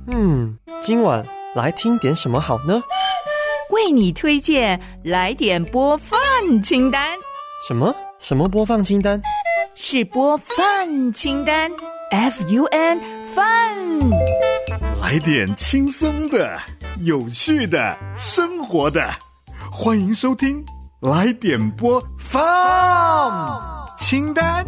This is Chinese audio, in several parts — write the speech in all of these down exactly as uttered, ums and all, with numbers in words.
嗯，今晚来听点什么好呢？ 为你推荐来点播饭清单。 什么？什么播放清单？ 是播饭清单 F U N 饭。 来点轻松的、有趣的、生活的，欢迎收听来点播放清单。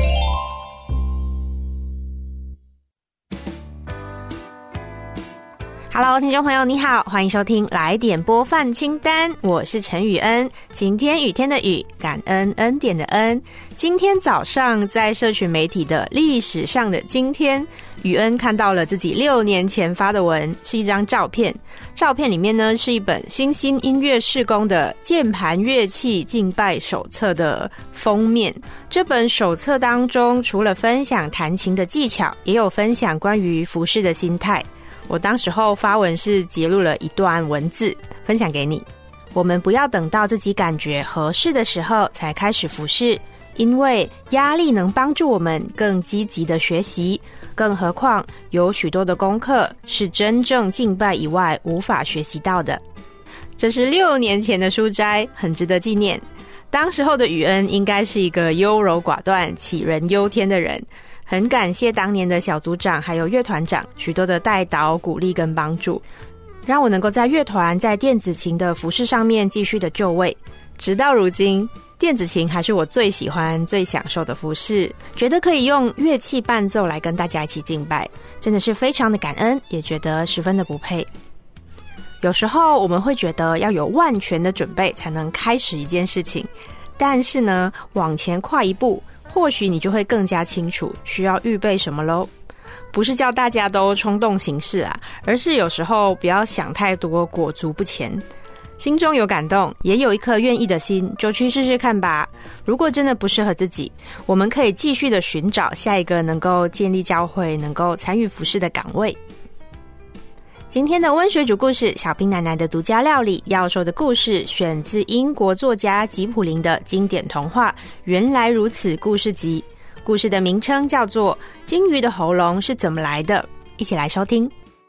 Hello， 听众朋友你好，欢迎收听来点播饭清单，我是陈雨恩，晴天雨天的雨，感恩恩典的恩。今天早上在社群媒体的历史上的今天，雨恩看到了自己六年前发的文，是一张照片，照片里面呢是一本新兴音乐事工的键盘乐器敬拜手册的封面。这本手册当中除了分享弹琴的技巧，也有分享关于服事的心态。我当时候发文是截录了一段文字分享给你。我们不要等到自己感觉合适的时候才开始服事，因为压力能帮助我们更积极的学习，更何况有许多的功课是真正敬拜以外无法学习到的。这是六年前的书斋，很值得纪念。当时候的雨恩应该是一个优柔寡断、杞人忧天的人，很感谢当年的小组长还有乐团长许多的带导、鼓励跟帮助，让我能够在乐团在电子琴的服事上面继续的就位。直到如今，电子琴还是我最喜欢最享受的服事，觉得可以用乐器伴奏来跟大家一起敬拜，真的是非常的感恩，也觉得十分的不配。有时候我们会觉得要有万全的准备才能开始一件事情，但是呢，往前跨一步，或许你就会更加清楚需要预备什么咯。不是叫大家都冲动行事啊，而是有时候不要想太多，裹足不前。心中有感动，也有一颗愿意的心，就去试试看吧。如果真的不适合自己，我们可以继续的寻找下一个能够建立教会、能够参与服事的岗位。今天的温水煮故事，小平奶奶的独家料理要说的故事，选自英国作家吉普林的经典童话《原来如此》故事集。故事的名称叫做《金鱼的喉咙是怎么来的》，一起来收听。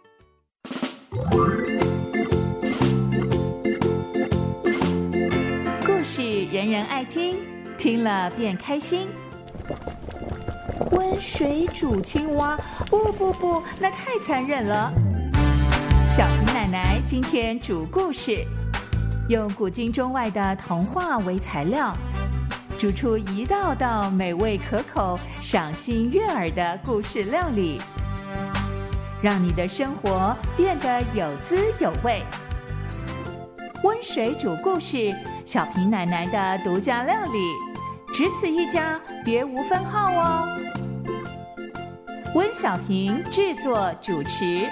故事人人爱听，听了便开心。温水煮青蛙，不不不，那太残忍了。小平奶奶今天煮故事，用古今中外的童话为材料，煮出一道道美味可口、赏心悦耳的故事料理，让你的生活变得有滋有味。温水煮故事，小平奶奶的独家料理，只此一家，别无分号哦。温小平制作主持。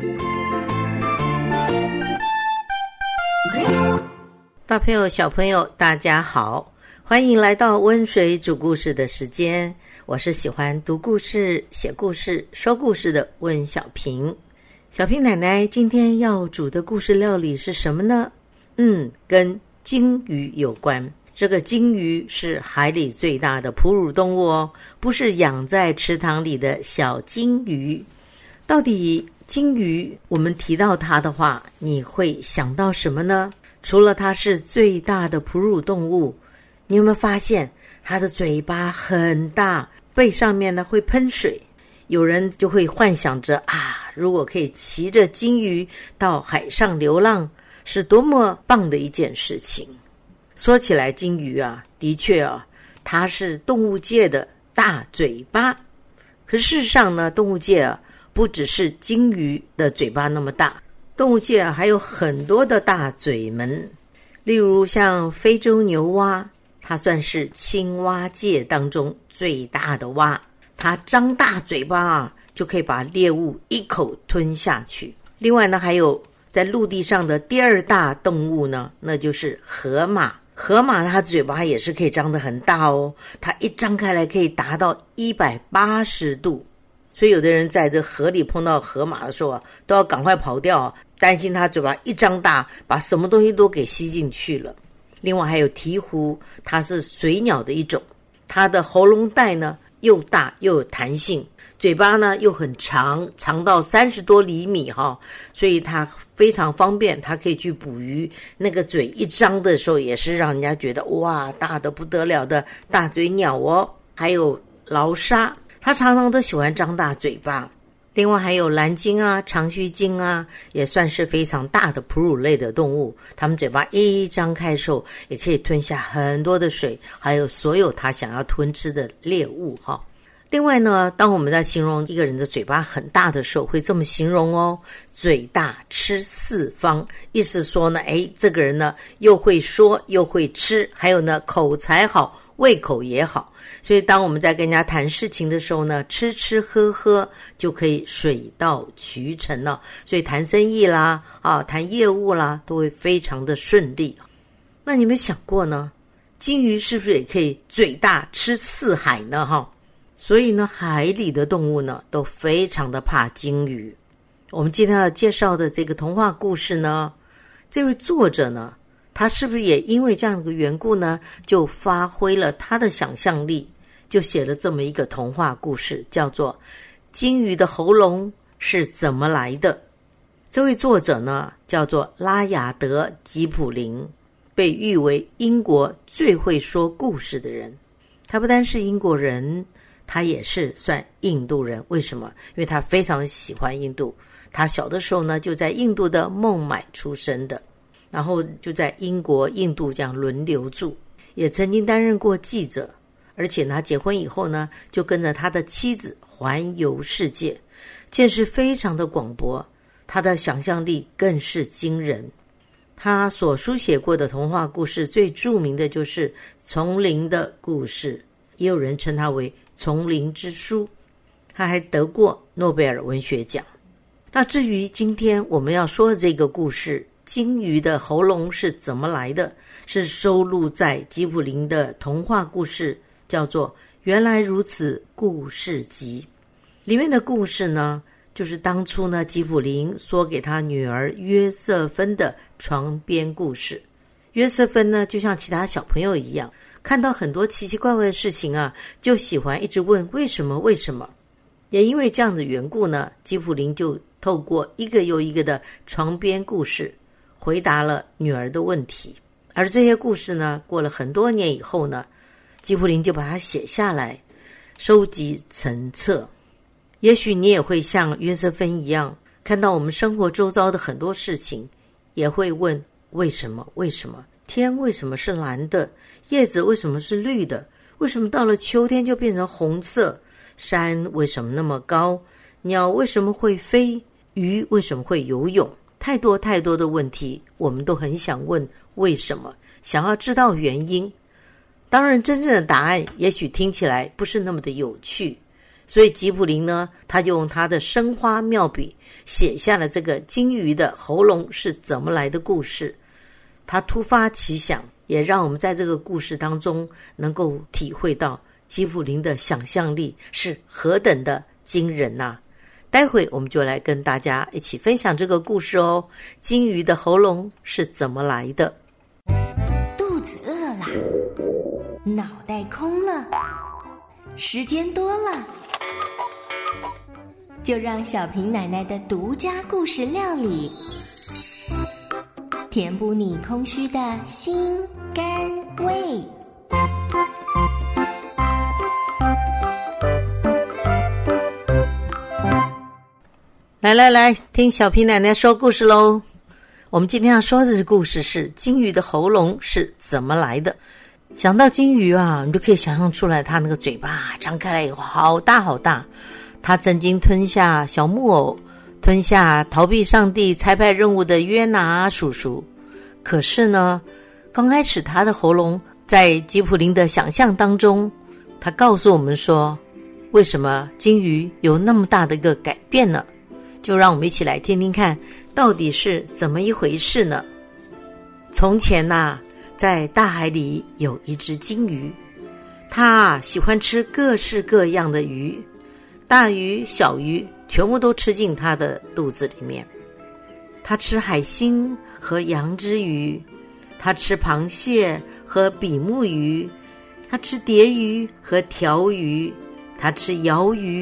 大朋友小朋友大家好，欢迎来到温水煮故事的时间，我是喜欢读故事、写故事、说故事的温小平。小平奶奶今天要煮的故事料理是什么呢？嗯，跟鲸鱼有关。这个鲸鱼是海里最大的哺乳动物哦，不是养在池塘里的小鲸鱼。到底鲸鱼我们提到它的话，你会想到什么呢？除了它是最大的哺乳动物，你有没有发现它的嘴巴很大，背上面呢会喷水？有人就会幻想着啊，如果可以骑着鲸鱼到海上流浪，是多么棒的一件事情。说起来鲸鱼啊，的确啊，它是动物界的大嘴巴。可事实上呢，动物界啊，不只是鲸鱼的嘴巴那么大，动物界啊还有很多的大嘴门。例如像非洲牛蛙，它算是青蛙界当中最大的蛙，它张大嘴巴啊，就可以把猎物一口吞下去。另外呢，还有在陆地上的第二大动物呢，那就是河马。河马它嘴巴也是可以张得很大哦，它一张开来可以达到一百八十度。所以有的人在这河里碰到河马的时候啊，都要赶快跑掉啊，担心它嘴巴一张大，把什么东西都给吸进去了。另外还有鹈鹕，它是水鸟的一种，它的喉咙带呢又大又有弹性， 嘴巴呢又很长，长到三十多厘米哈，所以它非常方便，它可以去捕鱼。那个嘴一张的时候，也是让人家觉得哇，大得不得了的大嘴鸟哦。还有劳沙，它常常都喜欢张大嘴巴。另外还有蓝鲸啊、长须鲸啊，也算是非常大的哺乳类的动物。它们嘴巴一张开的时候，也可以吞下很多的水，还有所有它想要吞吃的猎物哈。另外呢，当我们在形容一个人的嘴巴很大的时候，会这么形容哦，嘴大吃四方，意思说呢，诶，这个人呢又会说又会吃，还有呢口才好，胃口也好。所以当我们在跟人家谈事情的时候呢，吃吃喝喝就可以水到渠成了。所以谈生意啦，啊，谈业务啦，都会非常的顺利。那你们想过呢，金鱼是不是也可以嘴大吃四海呢？哈。所以呢，海里的动物呢都非常的怕鲸鱼。我们今天要介绍的这个童话故事呢，这位作者呢，他是不是也因为这样的缘故呢，就发挥了他的想象力，就写了这么一个童话故事，叫做《鲸鱼的喉咙是怎么来的》。这位作者呢，叫做拉雅德·吉普林，被誉为英国最会说故事的人。他不单是英国人，他也是算印度人。为什么？因为他非常喜欢印度。他小的时候呢，就在印度的孟买出生的，然后就在英国、印度这样轮流住，也曾经担任过记者。而且他结婚以后呢，就跟着他的妻子环游世界，见识非常的广博，他的想象力更是惊人。他所书写过的童话故事最著名的就是《丛林的故事》，也有人称它为丛林之书。他还得过诺贝尔文学奖。那至于今天我们要说的这个故事，鲸鱼的喉咙是怎么来的，是收录在吉卜林的童话故事，叫做《原来如此故事集》。里面的故事呢，就是当初呢吉卜林说给他女儿约瑟芬的床边故事。约瑟芬呢，就像其他小朋友一样，看到很多奇奇怪怪的事情啊，就喜欢一直问为什么为什么。也因为这样的缘故呢，吉卜林就透过一个又一个的床边故事回答了女儿的问题。而这些故事呢，过了很多年以后呢，吉卜林就把它写下来，收集成册。也许你也会像约瑟芬一样，看到我们生活周遭的很多事情，也会问为什么为什么？天为什么是蓝的？叶子为什么是绿的？为什么到了秋天就变成红色？山为什么那么高？鸟为什么会飞？鱼为什么会游泳？太多太多的问题，我们都很想问为什么，想要知道原因。当然真正的答案也许听起来不是那么的有趣，所以吉卜林呢，他就用他的生花妙笔写下了这个鲸鱼的喉咙是怎么来的故事。他突发奇想，也让我们在这个故事当中能够体会到吉卜林的想象力是何等的惊人啊。待会我们就来跟大家一起分享这个故事哦，鲸鱼的喉咙是怎么来的。 肚子饿了，脑袋空了，时间多了，就让小平奶奶的独家故事料理填补你空虚的心肝胃。 来来来，听小平奶奶说故事咯。我们今天要说的故事是鲸鱼的喉咙是怎么来的。想到鲸鱼啊，你就可以想象出来，它那个嘴巴张开来以后好大好大。它曾经吞下小木偶，吞下逃避上帝差派任务的约拿叔叔。可是呢，刚开始他的喉咙在吉卜林的想象当中，他告诉我们说，为什么鲸鱼有那么大的一个改变呢？就让我们一起来听听看，到底是怎么一回事呢？从前啊，在大海里有一只鲸鱼，它啊喜欢吃各式各样的鱼，大鱼小鱼全部都吃进它的肚子里面。它吃海星和羊脂鱼，它吃螃蟹和比目鱼，它吃蝶鱼和条鱼，它吃鳐鱼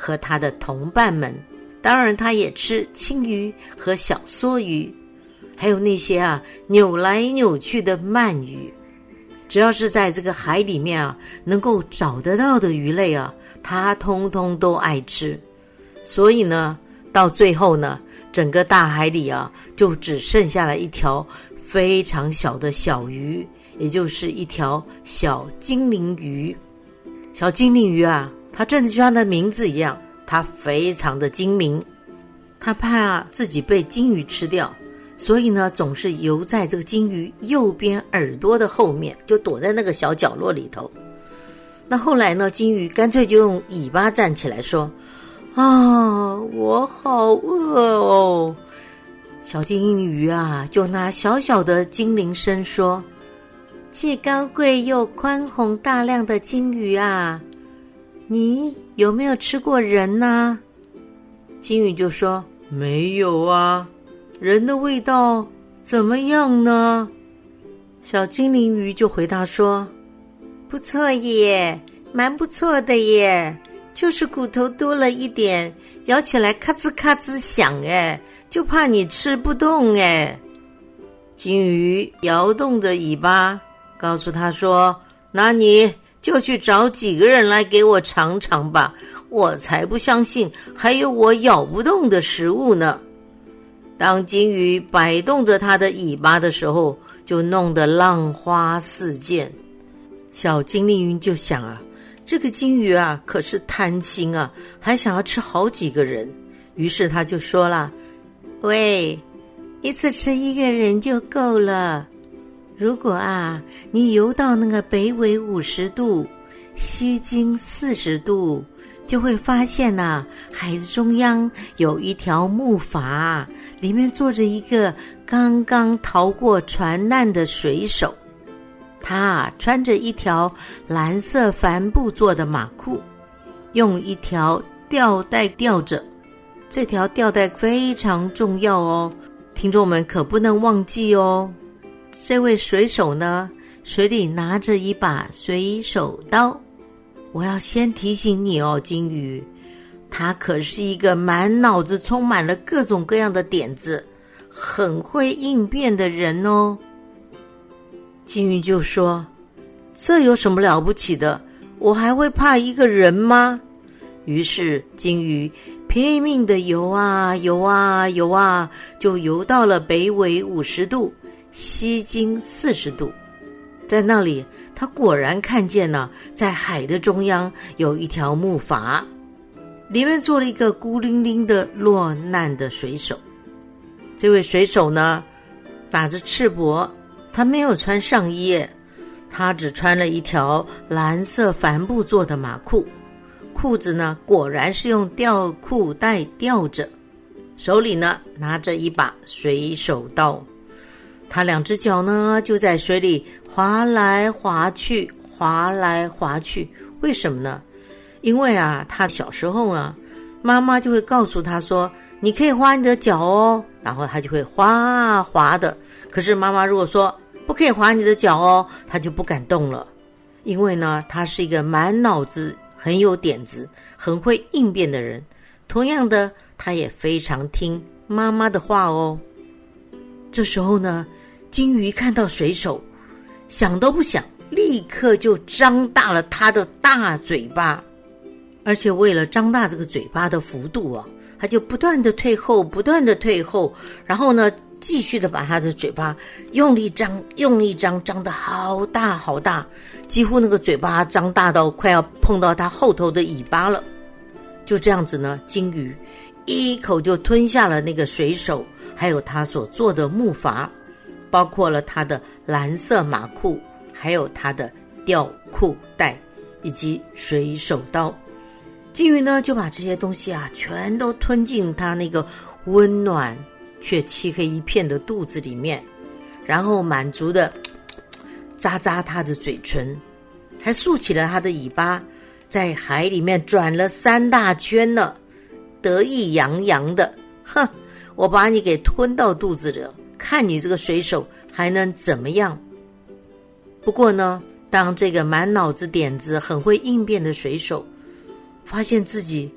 和他的同伴们。当然他也吃青鱼和小梭鱼，还有那些啊扭来扭去的鳗鱼。只要是在这个海里面啊能够找得到的鱼类啊，他通通都爱吃。所以呢，到最后呢，整个大海里啊就只剩下了一条非常小的小鱼，也就是一条小精灵鱼。小精灵鱼啊，它真的就像它的名字一样，它非常的精明。它怕自己被金鱼吃掉，所以呢总是游在这个金鱼右边耳朵的后面，就躲在那个小角落里头。那后来呢，金鱼干脆就用尾巴站起来说，啊，我好饿哦。小精灵鱼啊就拿小小的精灵声说，既高贵又宽宏大量的金鱼啊，你有没有吃过人呢？金鱼就说，没有啊，人的味道怎么样呢？小精灵鱼就回答说，不错耶，蛮不错的耶，就是骨头多了一点，咬起来咔吱咔吱响耶，就怕你吃不动耶。金鱼摇动着尾巴告诉他说，那你就去找几个人来给我尝尝吧，我才不相信还有我咬不动的食物呢。当金鱼摆动着它的尾巴的时候，就弄得浪花四溅。小精灵鱼就想啊，这个金鱼啊可是贪心啊，还想要吃好几个人。于是他就说了，喂，一次吃一个人就够了。如果啊你游到那个北纬五十度西经四十度，就会发现啊，海中央有一条木筏，里面坐着一个刚刚逃过船难的水手。他啊穿着一条蓝色帆布做的马裤，用一条吊带吊着。这条吊带非常重要哦，听众们可不能忘记哦。这位水手呢，水里拿着一把水手刀。我要先提醒你哦，金鱼，他可是一个满脑子充满了各种各样的点子，很会应变的人哦。金鱼就说，这有什么了不起的？我还会怕一个人吗？于是金鱼拼命的游啊游啊游啊，就游到了北纬五十度西经四十度。在那里他果然看见了，在海的中央有一条木筏，里面坐了一个孤零零的落难的水手。这位水手呢，打着赤膊，他没有穿上衣，他只穿了一条蓝色帆布做的马裤，裤子呢果然是用吊裤带吊着，手里呢拿着一把水手刀。他两只脚呢就在水里滑来滑去滑来滑去。为什么呢？因为啊他小时候啊，妈妈就会告诉他说，你可以滑你的脚哦，然后他就会滑啊滑的。可是妈妈如果说不可以滑你的脚哦，他就不敢动了。因为呢他是一个满脑子很有点子很会应变的人，同样的他也非常听妈妈的话哦。这时候呢，金鱼看到水手，想都不想，立刻就张大了他的大嘴巴。而且为了张大这个嘴巴的幅度啊，他就不断的退后不断的退后，然后呢继续的把他的嘴巴用力张用力张，张得好大好大，几乎那个嘴巴张大到快要碰到他后头的尾巴了。就这样子呢，金鱼一口就吞下了那个水手，还有他所做的木筏，包括了他的蓝色马裤，还有他的吊裤带以及水手刀。金鱼呢就把这些东西啊全都吞进他那个温暖却漆黑一片的肚子里面，然后满足的咂咂他的嘴唇，还竖起了他的尾巴，在海里面转了三大圈了，得意洋洋的，哼，我把你给吞到肚子了，看你这个水手还能怎么样。不过呢，当这个满脑子点子很会应变的水手发现自己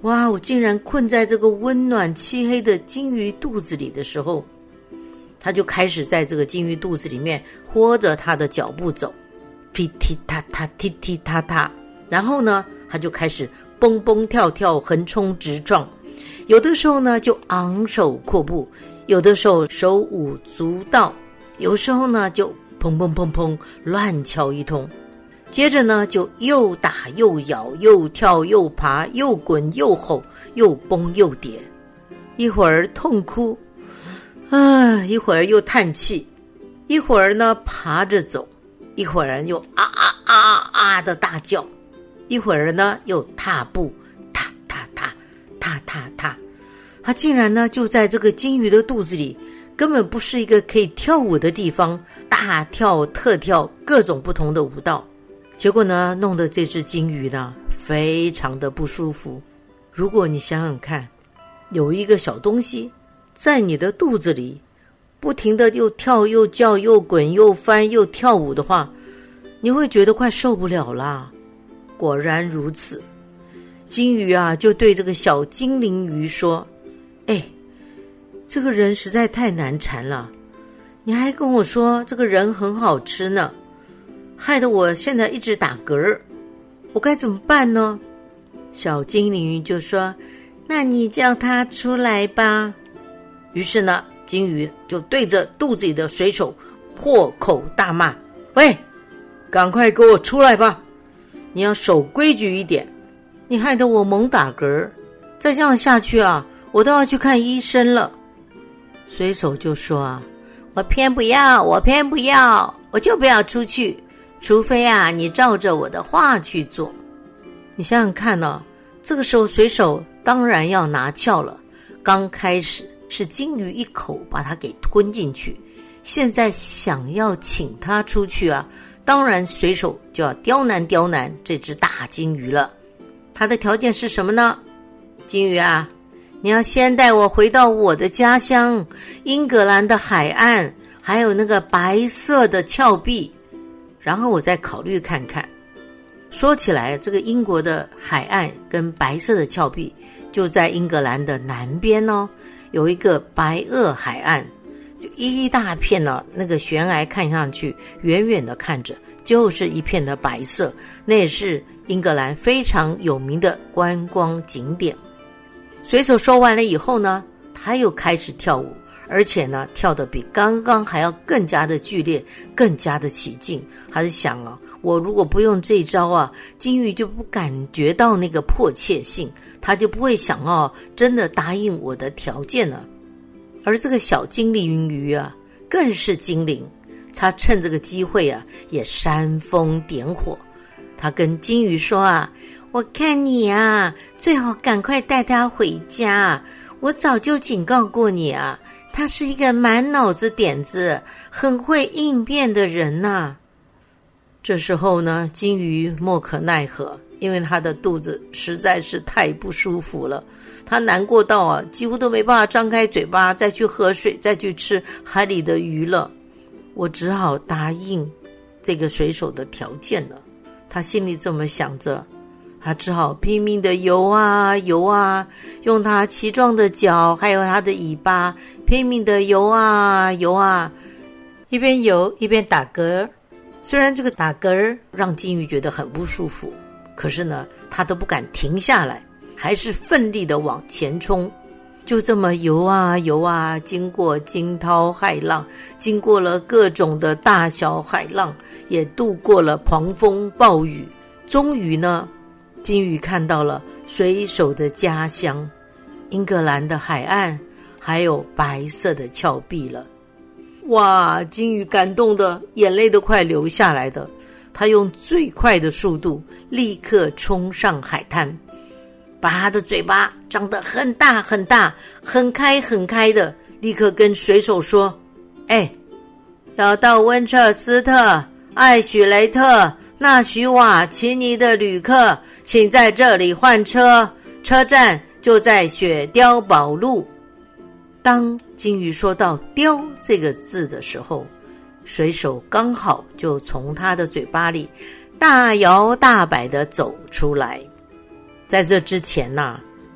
哇，我竟然困在这个温暖漆黑的金鱼肚子里的时候，他就开始在这个金鱼肚子里面拖着他的脚步走，踢踢踏踏，踢踢踏踏。然后呢，他就开始蹦蹦跳跳，横冲直撞。有的时候呢，就昂首阔步；有的时候手舞足蹈；有时候呢，就砰砰砰砰乱敲一通。接着呢，就又打又咬，又跳又爬，又滚又吼，又蹦又跌。一会儿痛哭啊，一会儿又叹气，一会儿呢爬着走，一会儿又啊啊啊啊的大叫，一会儿呢又踏步，踏踏踏踏踏踏。他竟然呢就在这个金鱼的肚子里，根本不是一个可以跳舞的地方，大跳特跳各种不同的舞蹈。结果呢，弄得这只金鱼呢非常的不舒服。如果你想想看，有一个小东西在你的肚子里不停的又跳又叫又滚又翻又跳舞的话，你会觉得快受不了啦。果然如此，金鱼啊就对这个小精灵鱼说，哎，这个人实在太难缠了，你还跟我说这个人很好吃呢，害得我现在一直打嗝，我该怎么办呢？小精灵鱼就说，那你叫他出来吧。于是呢，金鱼就对着肚子里的水手破口大骂，喂，赶快给我出来吧，你要守规矩一点，你害得我猛打嗝，再这样下去啊，我都要去看医生了。水手就说啊，我偏不要，我偏不要，我就不要出去，除非啊你照着我的话去做。你想想看哦，这个时候水手当然要拿翘了。刚开始是金鱼一口把它给吞进去，现在想要请它出去啊，当然水手就要刁难刁难这只大金鱼了。它的条件是什么呢？金鱼啊，你要先带我回到我的家乡英格兰的海岸，还有那个白色的峭壁，然后我再考虑看看。说起来，这个英国的海岸跟白色的峭壁就在英格兰的南边哦，有一个白垩海岸，就一大片呢、哦，那个悬崖看上去远远的看着就是一片的白色，那也是英格兰非常有名的观光景点。水手说完了以后呢，他又开始跳舞，而且呢跳得比刚刚还要更加的剧烈，更加的起劲。他是想啊，我如果不用这招啊，金鱼就不感觉到那个迫切性，他就不会想要真的答应我的条件了。而这个小精灵鱼啊更是精灵，他趁这个机会啊也煽风点火。他跟金鱼说啊，我看你啊最好赶快带他回家，我早就警告过你啊，他是一个满脑子点子很会应变的人啊。这时候呢，金鱼莫可奈何，因为他的肚子实在是太不舒服了，他难过到啊几乎都没办法张开嘴巴再去喝水，再去吃海里的鱼了。我只好答应这个水手的条件了。他心里这么想着，他只好拼命的游啊游啊，用他奇壮的脚还有他的尾巴拼命的游啊游啊，一边游一边打嗝。虽然这个打嗝让金鱼觉得很不舒服，可是呢他都不敢停下来，还是奋力的往前冲。就这么游啊游啊，经过惊涛骇浪，经过了各种的大小海浪，也度过了狂风暴雨，终于呢金鱼看到了水手的家乡英格兰的海岸还有白色的峭壁了。哇，金鱼感动的眼泪都快流下来的，他用最快的速度立刻冲上海滩，把他的嘴巴张得很大很大很开很开的，立刻跟水手说，哎，要到温彻斯特、艾许雷特、纳许瓦奇尼的旅客请在这里换车，车站就在雪碉堡路。当金鱼说到雕这个字的时候，水手刚好就从他的嘴巴里大摇大摆地走出来。在这之前啊，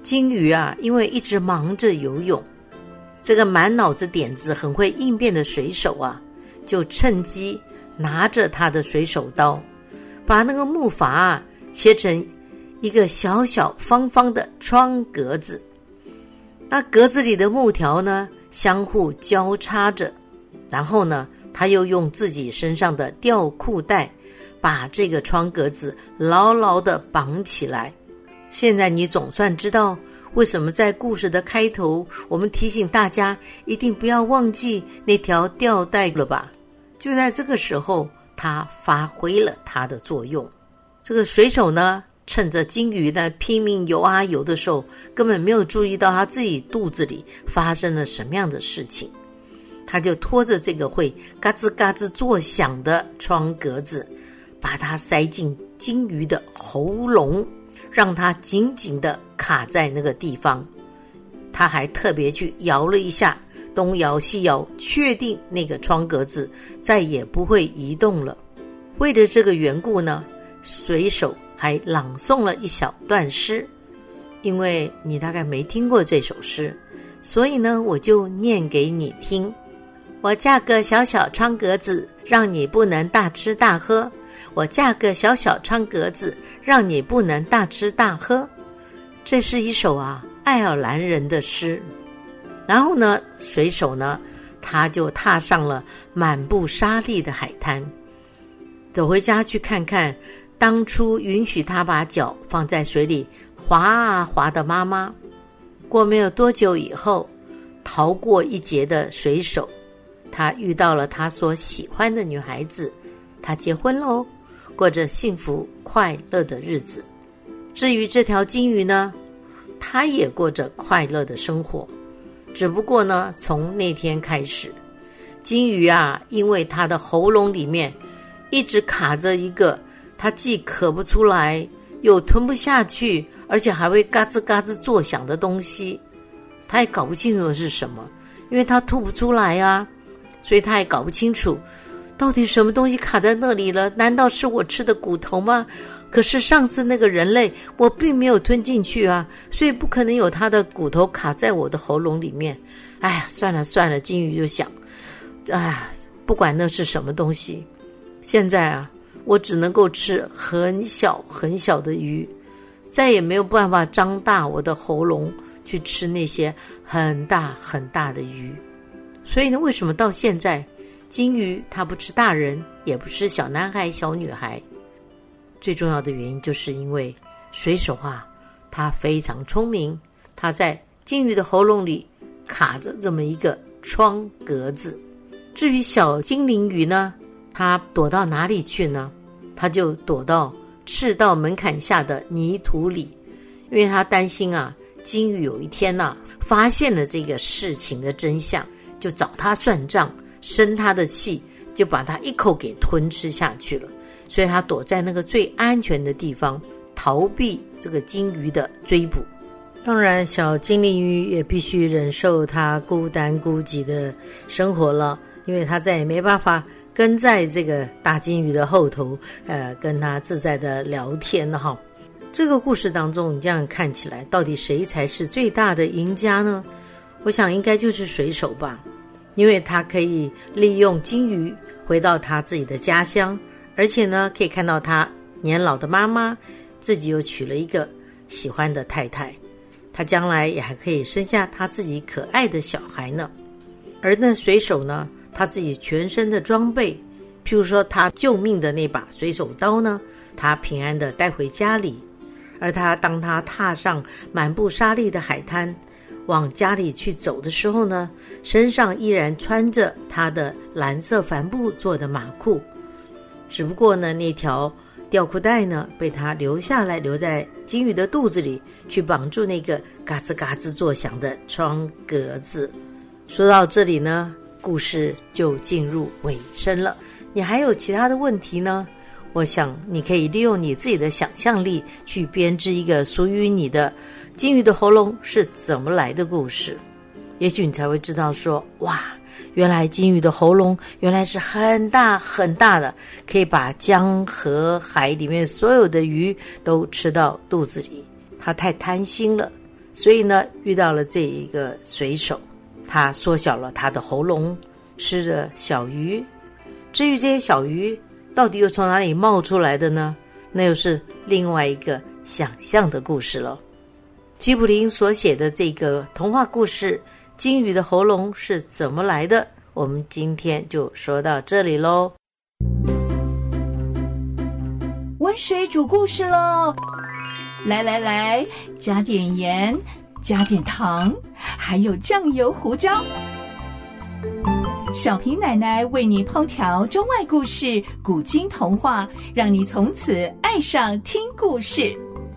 金鱼啊，因为一直忙着游泳，这个满脑子点子很会应变的水手啊，就趁机拿着他的水手刀，把那个木筏啊切成一个小小方方的窗格子。那格子里的木条呢，相互交叉着，然后呢，他又用自己身上的吊裤带把这个窗格子牢牢地绑起来。现在你总算知道为什么在故事的开头我们提醒大家一定不要忘记那条吊带了吧？就在这个时候，它发挥了它的作用。这个水手呢，趁着金鱼呢拼命游啊游的时候，根本没有注意到他自己肚子里发生了什么样的事情。他就拖着这个会嘎吱嘎吱作响的窗格子，把它塞进金鱼的喉咙，让它紧紧地卡在那个地方。他还特别去摇了一下，东摇西摇，确定那个窗格子再也不会移动了。为了这个缘故呢，水手还朗诵了一小段诗。因为你大概没听过这首诗，所以呢，我就念给你听。我架个小小窗格子，让你不能大吃大喝。我架个小小窗格子，让你不能大吃大喝。这是一首啊爱尔兰人的诗。然后呢，水手呢，他就踏上了满布沙粒的海滩，走回家去看看当初允许他把脚放在水里滑啊滑的妈妈。过没有多久以后，逃过一劫的水手，他遇到了他所喜欢的女孩子，他结婚喽，过着幸福快乐的日子。至于这条金鱼呢，它也过着快乐的生活。只不过呢，从那天开始，金鱼啊，因为它的喉咙里面一直卡着一个它既咳不出来又吞不下去，而且还会嘎吱嘎吱作响的东西，它也搞不清楚是什么，因为它吐不出来啊，所以它也搞不清楚到底什么东西卡在那里了。难道是我吃的骨头吗？可是上次那个人类我并没有吞进去啊，所以不可能有他的骨头卡在我的喉咙里面。哎呀，算了算了，金鱼就想，哎呀，不管那是什么东西，现在啊，我只能够吃很小很小的鱼，再也没有办法张大我的喉咙去吃那些很大很大的鱼。所以呢，为什么到现在金鱼它不吃大人，也不吃小男孩小女孩？最重要的原因就是因为水手啊，他非常聪明，他在金鱼的喉咙里卡着这么一个窗格子。至于小精灵鱼呢，它躲到哪里去呢？它就躲到赤道门槛下的泥土里，因为它担心啊，金鱼有一天啊发现了这个事情的真相，就找他算账，生他的气，就把他一口给吞吃下去了。所以他躲在那个最安全的地方，逃避这个金鱼的追捕。当然，小精灵鱼也必须忍受他孤单孤寂的生活了，因为他再也没办法跟在这个大金鱼的后头，呃，跟他自在的聊天了哈。这个故事当中，你这样看起来，到底谁才是最大的赢家呢？我想应该就是水手吧，因为他可以利用金鱼回到他自己的家乡。而且呢，可以看到他年老的妈妈自己又娶了一个喜欢的太太，他将来也还可以生下他自己可爱的小孩呢。而那水手呢，他自己全身的装备，譬如说他救命的那把水手刀呢，他平安的带回家里。而他当他踏上满布沙粒的海滩往家里去走的时候呢，身上依然穿着他的蓝色帆布做的马裤。只不过呢，那条吊裤带呢被他留下来，留在金鱼的肚子里，去绑住那个嘎吱嘎吱作响的窗格子。说到这里呢，故事就进入尾声了。你还有其他的问题呢？我想你可以利用你自己的想象力去编织一个属于你的金鱼的喉咙是怎么来的故事。也许你才会知道说，哇，原来金鱼的喉咙原来是很大很大的，可以把江河海里面所有的鱼都吃到肚子里。它太贪心了， 所以呢，遇到了这一个水手，他缩小了他的喉咙，吃着小鱼。至于这些小鱼到底又从哪里冒出来的呢？那又是另外一个想象的故事了。吉卜林所写的这个童话故事《金鱼的喉咙是怎么来的》，我们今天就说到这里咯。 温水煮故事咯，来来来，加点盐，加点糖，还有酱油、胡椒。小平奶奶为你烹调中外故事、古今童话，让你从此爱上听故事。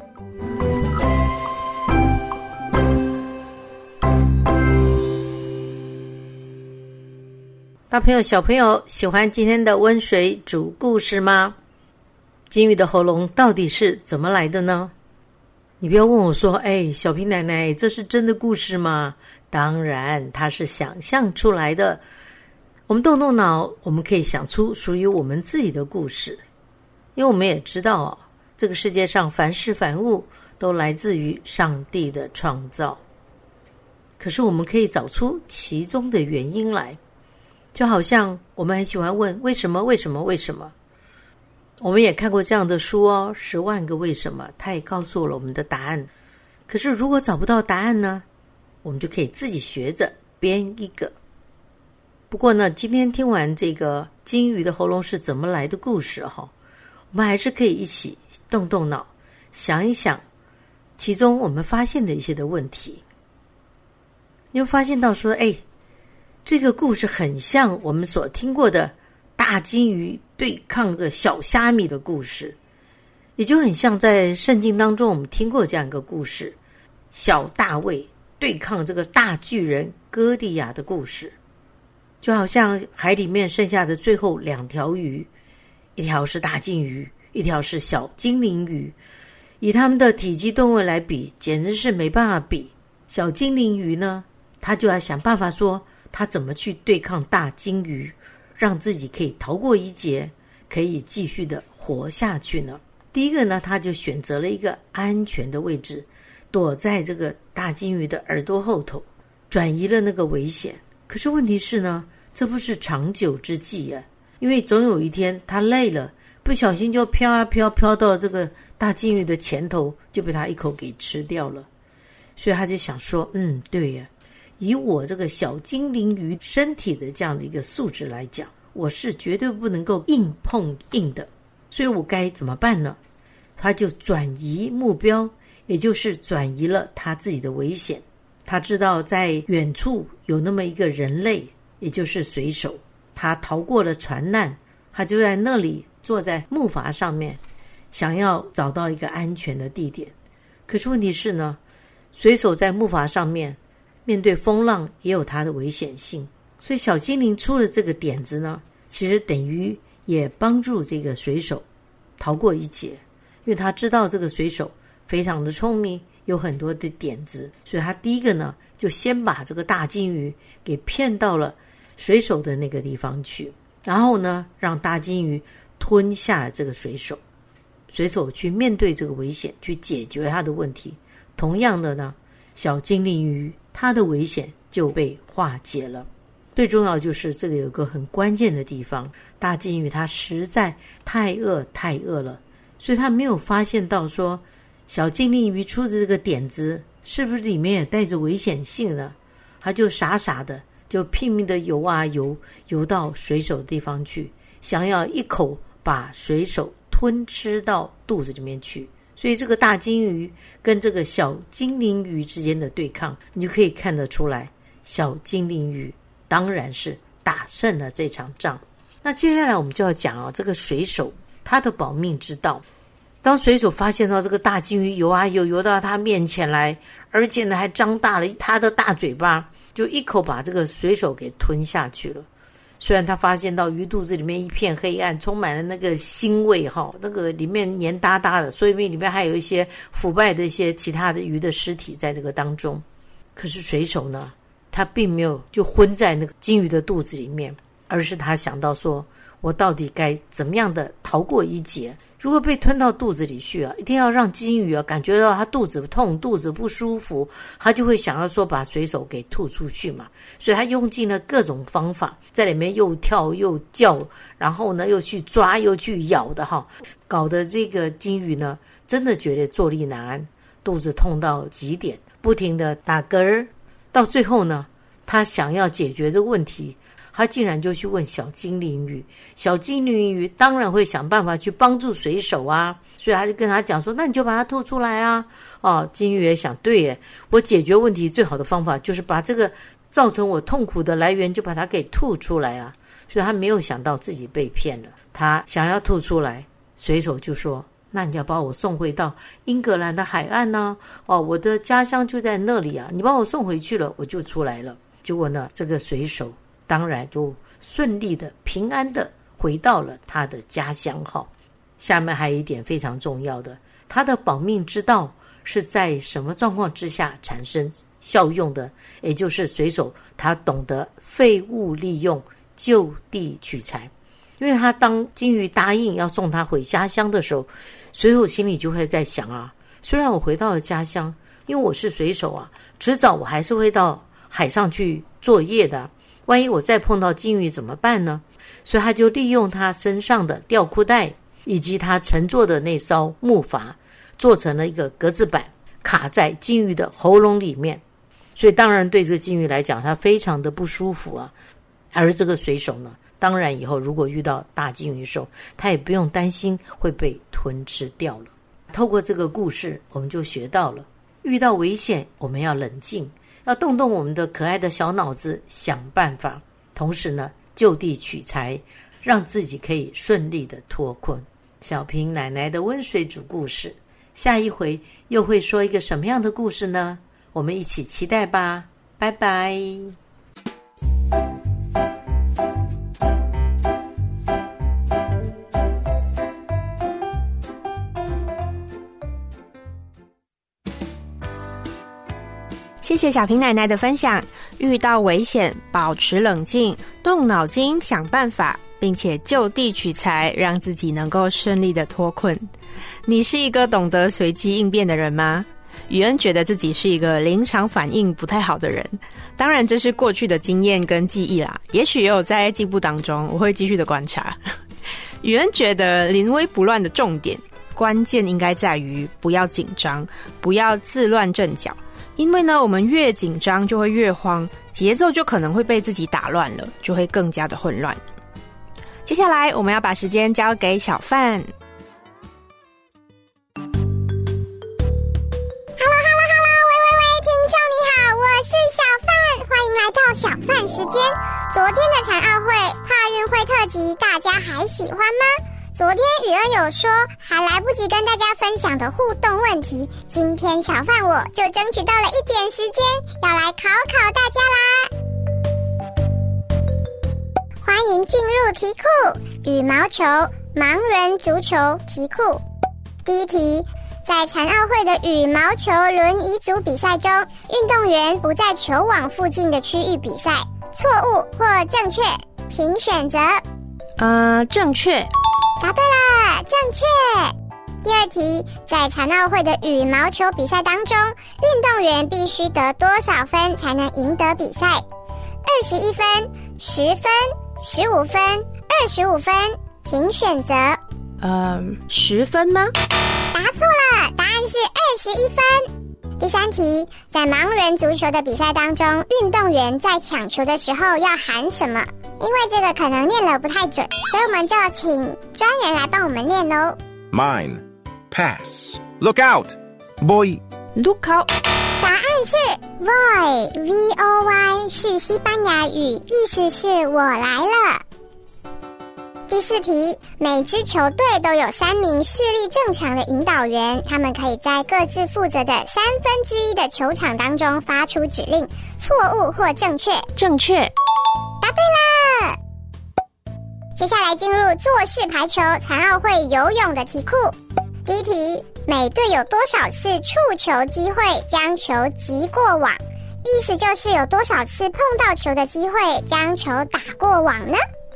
大朋友小朋友，喜欢今天的温水煮故事吗？金鱼的喉咙到底是怎么来的呢？你不要问我说，哎，小平奶奶，这是真的故事吗？当然，它是想象出来的。我们动动脑，我们可以想出属于我们自己的故事。因为我们也知道哦，这个世界上凡事凡物都来自于上帝的创造。可是我们可以找出其中的原因来。就好像我们很喜欢问为什么为什么为什么，我们也看过这样的书哦，十万个为什么，它也告诉了我们的答案。可是如果找不到答案呢，我们就可以自己学着编一个。不过呢，今天听完这个金鱼的喉咙是怎么来的故事哈，我们还是可以一起动动脑，想一想其中我们发现的一些的问题。你会发现到说，哎，这个故事很像我们所听过的大金鱼对抗的小虾米的故事，也就很像在圣经当中我们听过这样一个故事，小大卫对抗这个大巨人歌利亚的故事。就好像海里面剩下的最后两条鱼，一条是大金鱼，一条是小精灵鱼，以它们的体积吨位来比，简直是没办法比。小精灵鱼呢，它就要想办法说它怎么去对抗大金鱼，让自己可以逃过一劫，可以继续的活下去呢。第一个呢，它就选择了一个安全的位置，躲在这个大金鱼的耳朵后头，转移了那个危险。可是问题是呢，这不是长久之计啊，因为总有一天它累了，不小心就飘啊飘，飘到这个大金鱼的前头，就被它一口给吃掉了。所以他就想说，嗯，对呀，以我这个小精灵鱼身体的这样的一个素质来讲，我是绝对不能够硬碰硬的，所以我该怎么办呢？他就转移目标，也就是转移了他自己的危险。他知道在远处有那么一个人类，也就是水手，他逃过了船难，他就在那里坐在木筏上面，想要找到一个安全的地点。可是问题是呢，水手在木筏上面面对风浪也有它的危险性，所以小精灵出了这个点子呢，其实等于也帮助这个水手逃过一劫。因为他知道这个水手非常的聪明，有很多的点子，所以他第一个呢，就先把这个大金鱼给骗到了水手的那个地方去，然后呢，让大金鱼吞下了这个水手，水手去面对这个危险，去解决他的问题。同样的呢，小精灵鱼它的危险就被化解了。最重要就是这个有个很关键的地方，大金鱼它实在太饿太饿了，所以它没有发现到说小精灵鱼出的这个点子是不是里面也带着危险性呢？它就傻傻的就拼命的游啊游，游到水手的地方去，想要一口把水手吞吃到肚子里面去。所以这个大金鱼跟这个小精灵鱼之间的对抗，你就可以看得出来，小精灵鱼当然是打胜了这场仗。那接下来我们就要讲啊，这个水手他的保命之道。当水手发现到这个大金鱼游啊游，游到他面前来，而且呢还张大了他的大嘴巴，就一口把这个水手给吞下去了。虽然他发现到鱼肚子里面一片黑暗，充满了那个腥味哈，那个里面黏哒哒的，所以里面还有一些腐败的一些其他的鱼的尸体在这个当中。可是水手呢，他并没有就昏在那个金鱼的肚子里面，而是他想到说， 我到底该怎么样的逃过一劫？如果被吞到肚子里去啊，一定要让金鱼啊感觉到它肚子痛、肚子不舒服，它就会想要说把水手给吐出去嘛。所以它用尽了各种方法，在里面又跳又叫，然后呢又去抓又去咬的哈，搞得这个金鱼呢真的觉得坐立难安，肚子痛到极点，不停的打嗝儿。到最后呢，他想要解决这个问题，他竟然就去问小精灵鱼。小精灵鱼当然会想办法去帮助水手啊，所以他就跟他讲说，那你就把它吐出来啊。哦，金鱼也想，对耶，我解决问题最好的方法就是把这个造成我痛苦的来源就把它给吐出来啊。所以他没有想到自己被骗了，他想要吐出来，水手就说，那你要把我送回到英格兰的海岸呢、啊？哦，我的家乡就在那里啊，你把我送回去了，我就出来了。结果呢，这个水手当然就顺利的、平安的回到了他的家乡哈。下面还有一点非常重要的，他的保命之道是在什么状况之下产生效用的？也就是水手他懂得废物利用，就地取材。因为他当金鱼答应要送他回家乡的时候，水手心里就会在想啊，虽然我回到了家乡，因为我是水手啊，迟早我还是会到海上去作业的，万一我再碰到金鱼怎么办呢？所以他就利用他身上的吊裤带以及他乘坐的那艘木筏，做成了一个格子板，卡在金鱼的喉咙里面。所以当然对这个金鱼来讲，它非常的不舒服啊。而这个水手呢，当然以后如果遇到大金鱼的时候，他也不用担心会被吞吃掉了。透过这个故事，我们就学到了，遇到危险我们要冷静，要动动我们的可爱的小脑子想办法，同时呢就地取材，让自己可以顺利的脱困。小平奶奶的温水煮故事，下一回又会说一个什么样的故事呢？我们一起期待吧，拜拜。 谢谢小平奶奶的分享，遇到危险保持冷静，动脑筋想办法，并且就地取材，让自己能够顺利的脱困。你是一个懂得随机应变的人吗？宇恩觉得自己是一个临场反应不太好的人，当然这是过去的经验跟记忆啦，也许也有在进步当中，我会继续的观察。宇恩觉得临危不乱的重点关键应该在于不要紧张，不要自乱阵脚，因为呢我们越紧张就会越慌，节奏就可能会被自己打乱了，就会更加的混乱。接下来我们要把时间交给小范。 我是小范，欢迎来到小范时间。昨天的残奥会帕运会特辑，大家还喜欢吗？昨天宇恩有说还来不及跟大家分享的互动问题，今天小范我就争取到了一点时间，要来考考大家啦。欢迎进入题库，羽毛球盲人足球题库。第一题，在残奥会的羽毛球轮椅组比赛中，运动员不在球网附近的区域比赛，错误或正确，请选择。 呃，正确。 答对了，正确。第二题，在残奥会的羽毛球比赛当中，运动员必须得多少分才能赢得比赛？二十一分、十分、十五分、二十五分，请选择。 呃，十分吗？ 答错了，答案是二十一分。第三题，在盲人足球的比赛当中，运动员在抢球的时候要喊什么？因为这个可能念了不太准，所以我们就请专人来帮我们念哦。 Mine, pass, look out, boy. Look out. 答案是 voy, V O Y 是西班牙语，意思是我来了。第四题，每支球队都有三名视力正常的引导员，他们可以在各自负责的三分之一的球场当中发出指令，错误或正确？ 正确。 答对了。接下来进入坐式排球残奥会游泳的题库。第一题，每队有多少次触球机会将球击过网？意思就是有多少次碰到球的机会将球打过网呢？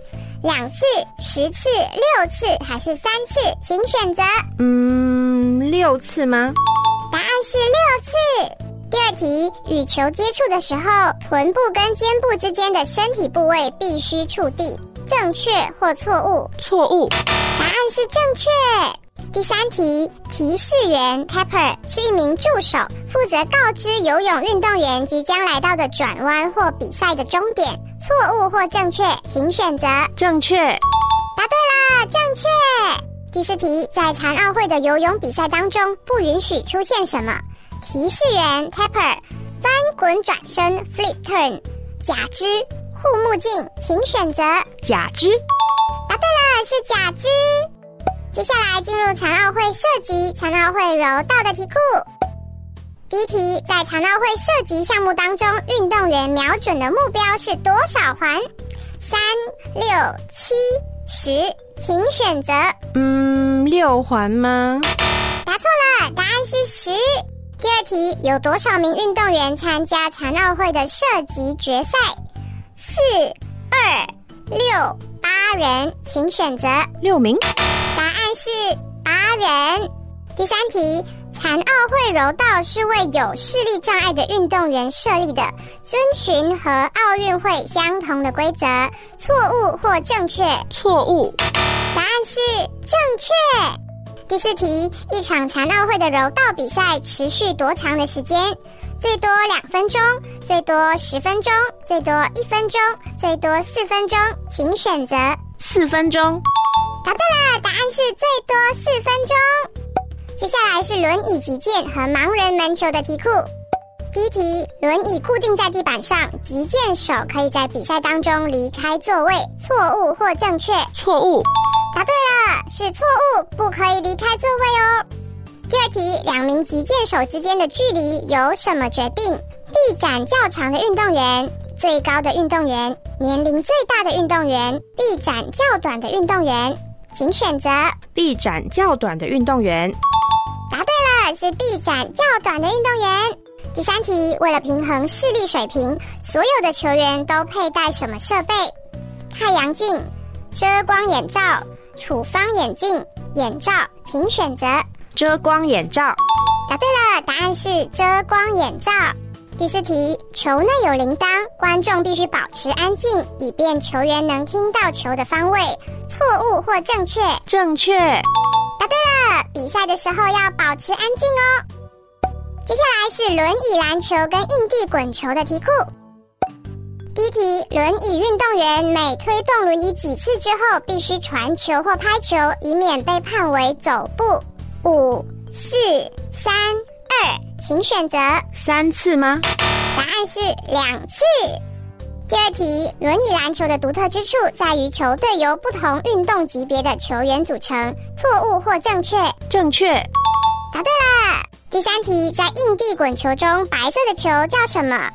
两次、十次、六次还是三次？请选择。 嗯，六次吗？ 答案是六次。第二题，与球接触的时候，臀部跟肩部之间的身体部位必须触地，正确或错误？ 错误。 答案是正确。第三题，提示员 tapper 是一名助手，负责告知游泳运动员即将来到的转弯或比赛的终点。错误或正确？请选择。 正确。 答对了，正确。第四题，在残奥会的游泳比赛当中，不允许出现什么？提示员 tapper 翻滚转身 flip turn 假肢护目镜，请选择。 假肢。 答对了，是假肢。接下来进入残奥会射击、残奥会柔道的题库。第一题，在残奥会射击项目当中，运动员瞄准的目标是多少环？三、六、七、十，请选择。 嗯，六环吗？ 答错了，答案是十。第二题，有多少名运动员参加残奥会的射击决赛？四、二、六、八人，请选择。 六名。 答案是八人。第三题，残奥会柔道是为有视力障碍的运动员设立的，遵循和奥运会相同的规则。错误或正确？ 错误。 答案是正确。第四题，一场残奥会的柔道比赛持续多长的时间？最多两分钟，最多十分钟，最多一分钟，最多四分钟，请选择。 四分钟。 答对了，答案是最多四分钟。接下来是轮椅击剑和盲人门球的题库。第一题，轮椅固定在地板上，击剑手可以在比赛当中离开座位。错误或正确？ 错误。 答对了，是错误，不可以离开座位哦。第二题，两名击剑手之间的距离由什么决定？臂展较长的运动员、最高的运动员、年龄最大的运动员、臂展较短的运动员，请选择。 臂展较短的运动员。 答对了，是臂展较短的运动员。第三题，为了平衡视力水平，所有的球员都佩戴什么设备？太阳镜、遮光眼罩、处方眼镜、眼罩，请选择。 遮光眼罩。 答对了，答案是遮光眼罩。第四题，球内有铃铛，观众必须保持安静，以便球员能听到球的方位。错误或正确？ 正确。 答对了，比赛的时候要保持安静哦。接下来是轮椅篮球跟硬地滚球的题库。第一题，轮椅运动员每推动轮椅几次之后，必须传球或拍球，以免被判为走步。五、四、三、二，请选择。 三次吗？ 答案是两次。第二题，轮椅篮球的独特之处在于球队由不同运动级别的球员组成。错误或正确？ 正确。 答对了。第三题，在硬地滚球中，白色的球叫什么？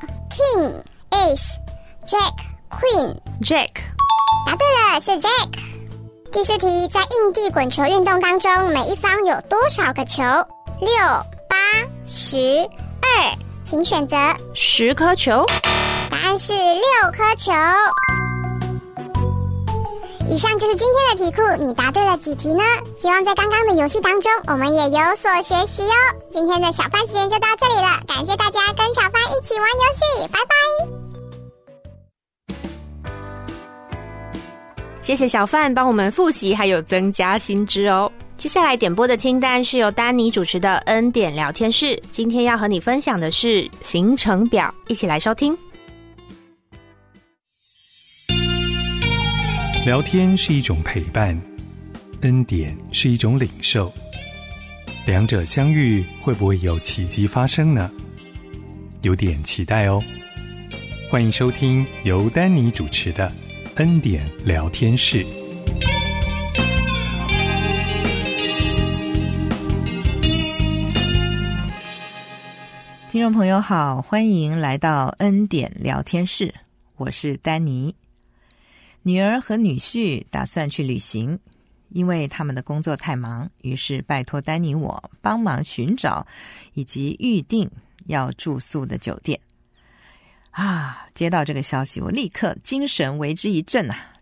King、Ace、Jack、Queen。 Jack。 答对了，是 Jack。第四题，在硬地滚球运动当中，每一方有多少个球？六、八、十、二，请选择。 十颗球。 答案是六颗球。以上就是今天的题库，你答对了几题呢？希望在刚刚的游戏当中，我们也有所学习哦。今天的小范时间就到这里了，感谢大家跟小范一起玩游戏，拜拜。 谢谢小范帮我们复习，还有增加新知哦。接下来点播的清单是由丹尼主持的恩典聊天室，今天要和你分享的是行程表，一起来收听。 聊天是一种陪伴，恩典是一种领受，两者相遇会不会有奇迹发生呢？有点期待哦。欢迎收听由丹尼主持的恩典聊天室。 听众朋友好，欢迎来到恩典聊天室，我是丹尼。女儿和女婿打算去旅行，因为他们的工作太忙，于是拜托丹尼我帮忙寻找以及预定要住宿的酒店。啊，接到这个消息，我立刻精神为之一振啊，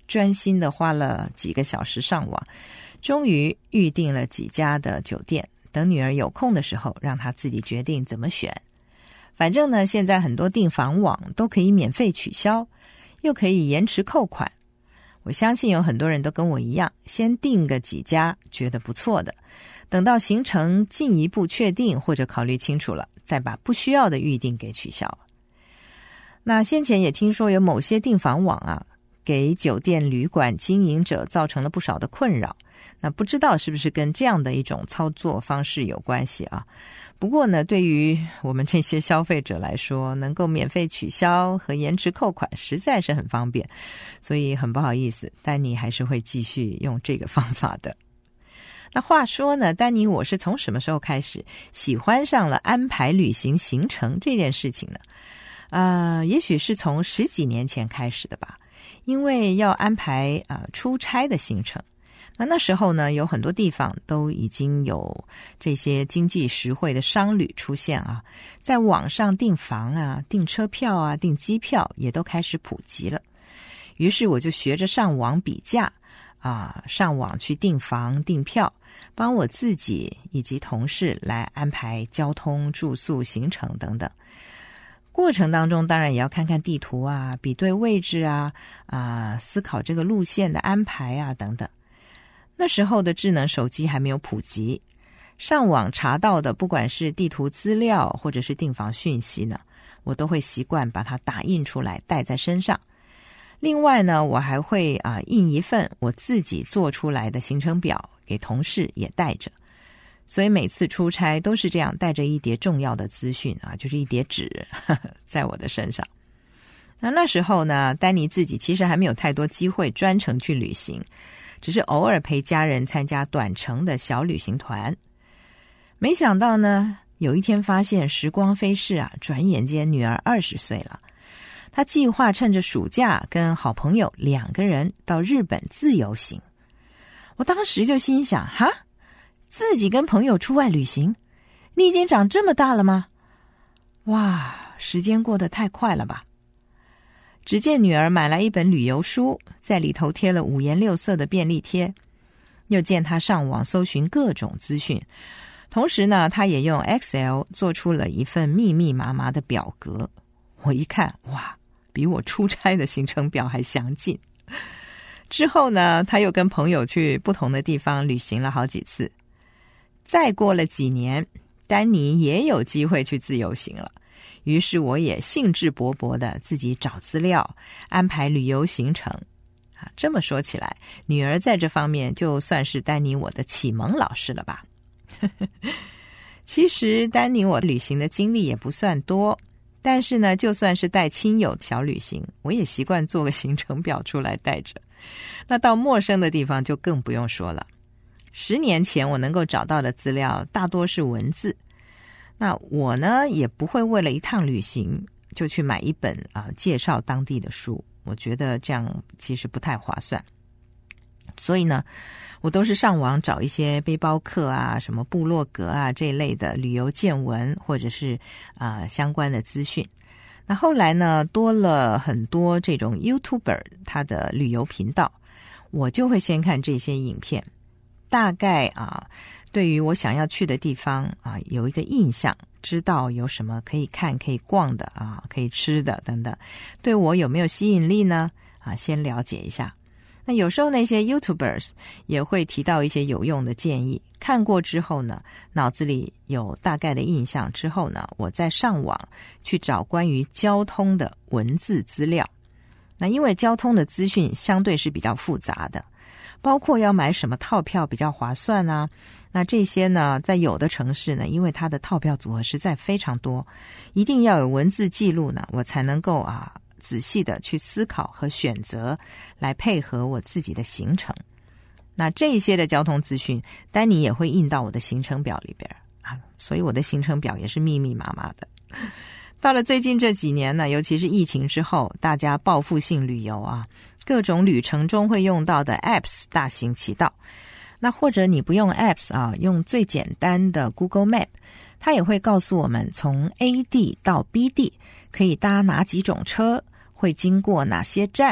专心的花了几个小时上网，终于预定了几家的酒店，等女儿有空的时候让她自己决定怎么选。反正呢，现在很多订房网都可以免费取消，又可以延迟扣款。我相信有很多人都跟我一样，先订个几家觉得不错的，等到行程进一步确定或者考虑清楚了，再把不需要的预订给取消。那先前也听说有某些订房网啊，给酒店旅馆经营者造成了不少的困扰，那不知道是不是跟这样的一种操作方式有关系啊？不过呢，对于我们这些消费者来说，能够免费取消和延迟扣款实在是很方便，所以很不好意思，丹尼还是会继续用这个方法的。那话说呢，丹尼我是从什么时候开始喜欢上了安排旅行行程这件事情呢？呃，也许是从十几年前开始的吧，因为要安排啊、呃、出差的行程。那那时候呢，有很多地方都已经有这些经济实惠的商旅出现啊，在网上订房啊、订车票啊、订机票也都开始普及了。于是我就学着上网比价啊，上网去订房、订票，帮我自己以及同事来安排交通、住宿、行程等等。过程当中当然也要看看地图啊，比对位置啊，啊，思考这个路线的安排啊等等。那时候的智能手机还没有普及，上网查到的不管是地图资料或者是订房讯息呢，我都会习惯把它打印出来带在身上。另外呢，我还会啊印一份我自己做出来的行程表给同事也带着。所以每次出差都是这样，带着一叠重要的资讯啊，就是一叠纸呵呵在我的身上。那那时候呢，丹尼自己其实还没有太多机会专程去旅行，只是偶尔陪家人参加短程的小旅行团。没想到呢，有一天发现时光飞逝啊，转眼间女儿二十岁了。她计划趁着暑假跟好朋友两个人到日本自由行。我当时就心想，哈，自己跟朋友出外旅行？你已经长这么大了吗？哇，时间过得太快了吧。只见女儿买来一本旅游书，在里头贴了五颜六色的便利贴，又见她上网搜寻各种资讯，同时呢，她也用 Excel 做出了一份密密麻麻的表格。我一看，哇，比我出差的行程表还详尽。之后呢，她又跟朋友去不同的地方旅行了好几次。再过了几年，丹尼也有机会去自由行了。于是我也兴致勃勃的自己找资料，安排旅游行程。啊，这么说起来，女儿在这方面就算是丹尼我的启蒙老师了吧。其实丹尼我旅行的经历也不算多，但是呢，就算是带亲友小旅行，我也习惯做个行程表出来带着。那到陌生的地方就更不用说了。十年前我能够找到的资料大多是文字，那我呢也不会为了一趟旅行就去买一本啊介绍当地的书，我觉得这样其实不太划算。所以呢，我都是上网找一些背包客啊、什么部落格啊这一类的旅游见闻，或者是啊、呃、相关的资讯。那后来呢，多了很多这种 YouTuber 他的旅游频道，我就会先看这些影片。大概啊，对于我想要去的地方啊，有一个印象，知道有什么可以看、可以逛的啊，可以吃的等等，对我有没有吸引力呢？啊，先了解一下。那有时候那些 YouTubers 也会提到一些有用的建议，看过之后呢，脑子里有大概的印象之后呢，我再上网去找关于交通的文字资料。那因为交通的资讯相对是比较复杂的，包括要买什么套票比较划算啊，那这些呢，在有的城市呢，因为它的套票组合实在非常多，一定要有文字记录呢，我才能够啊仔细的去思考和选择，来配合我自己的行程。那这一些的交通资讯，丹尼也会印到我的行程表里边啊，所以我的行程表也是密密麻麻的。到了最近这几年呢，尤其是疫情之后，大家报复性旅游啊，各种旅程中会用到的 apps 大行其道。那或者你不用 apps 啊，用最简单的 Google Map， 它也会告诉我们从 A 地到 B 地可以搭哪几种车，会经过哪些站，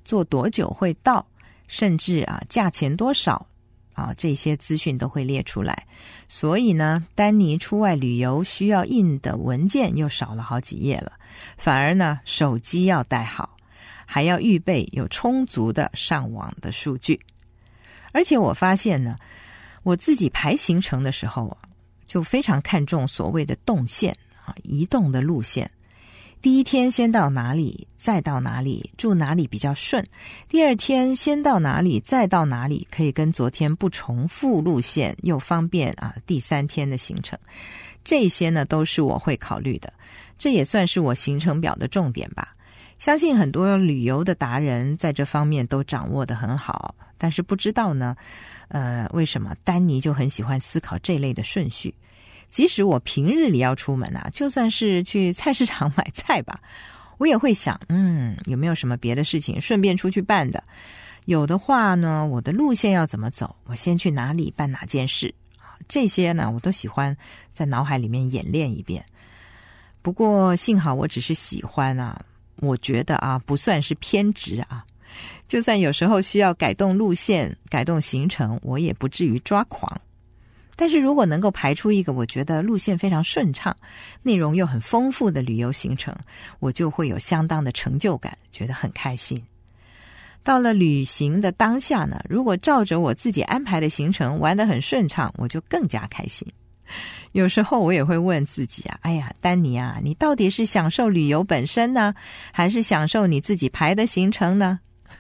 坐多久会到，甚至啊价钱多少啊，这些资讯都会列出来。所以呢，丹尼出外旅游需要印的文件又少了好几页了，反而呢手机要带好，还要预备有充足的上网的数据。而且我发现呢，我自己排行程的时候啊，就非常看重所谓的动线啊，移动的路线。第一天先到哪里，再到哪里，住哪里比较顺。第二天先到哪里，再到哪里，可以跟昨天不重复路线，又方便啊第三天的行程。这些呢都是我会考虑的，这也算是我行程表的重点吧。相信很多旅游的达人在这方面都掌握得很好，但是不知道呢，呃，为什么丹尼就很喜欢思考这类的顺序。即使我平日里要出门啊，就算是去菜市场买菜吧，我也会想，嗯，有没有什么别的事情顺便出去办的？有的话呢，我的路线要怎么走？我先去哪里办哪件事？这些呢，我都喜欢在脑海里面演练一遍。不过幸好我只是喜欢啊，我觉得啊，不算是偏执啊。就算有时候需要改动路线、改动行程，我也不至于抓狂。但是如果能够排出一个我觉得路线非常顺畅、内容又很丰富的旅游行程，我就会有相当的成就感，觉得很开心。到了旅行的当下呢，如果照着我自己安排的行程玩得很顺畅，我就更加开心。有时候我也会问自己啊，哎呀，丹尼啊，你到底是享受旅游本身呢，还是享受你自己排的行程呢？